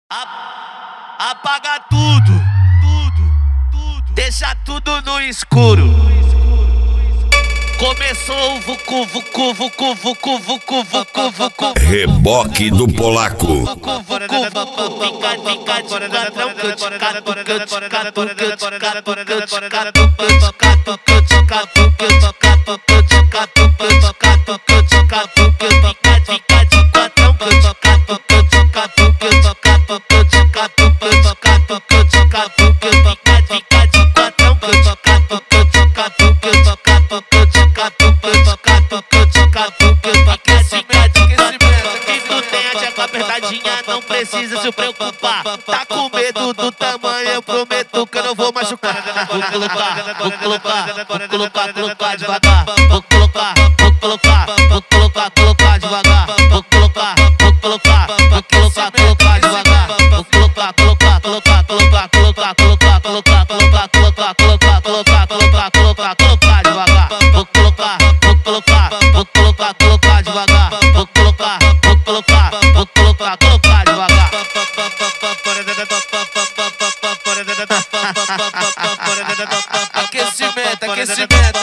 Apaga tudo, deixa tudo no escuro. Começou o vucu, vucu, vucu, vucu, vucu, vucu, vucu. Reboque do Polaco. Não precisa se preocupar. Tá com medo do tamanho, eu prometo que eu não vou machucar. Vou colocar devagar. Vou colocar devagar. Vou colocar devagar. Vou colocar devagar. Vou colocar Aquecimento.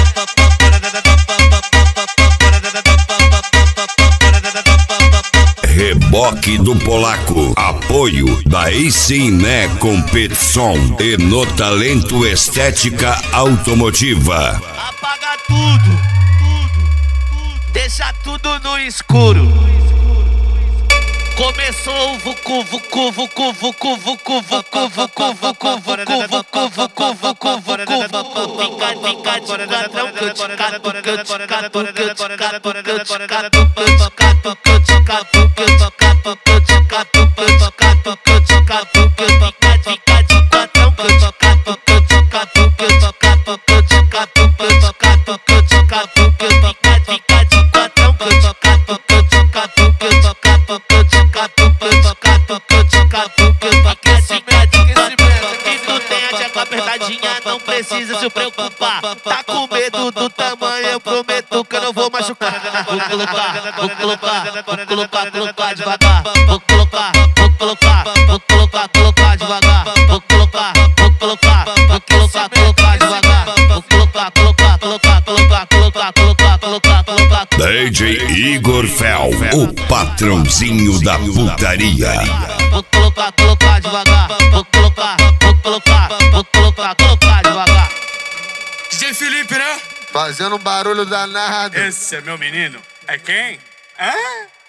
Reboque do Polaco. Apoio da Icimé Competição e no Talento Estética Automotiva. Apaga tudo, deixa tudo no escuro. Começou o vucu, vucu, vucu, vucu, vucu, vucu, vucu, vucu, vucu, vucu, vucu, vucu, vucu. Fica de ladrão que eu te cato, que eu te cato, que eu te cato, que eu te cato, que eu te cato, que eu te cato, que eu te cato, que eu te cato, que eu te cato, que eu te cato, que eu fica de ladrão que eu te cato, que eu te cato, que eu te cato, que eu te cato, que eu te cato, que eu te cato, que eu fica de ladrão que eu te cato, que eu te cato, que eu te cato, que eu te cato, que eu te cato, que eu te cato, que eu aquecimento. E tu tem a tcheca apertadinha, não precisa se preocupar. Tá com medo do tamanho, eu prometo que eu não vou machucar. Vou colocar devagar. Vou colocar devagar. Vou colocar devagar. Vou colocar. DJ Igor Fel, o patrãozinho da putaria. Vou colocar devagar. Vou colocar devagar. DJ Felipe, né? Fazendo um barulho danado. Esse é meu menino. É quem? É?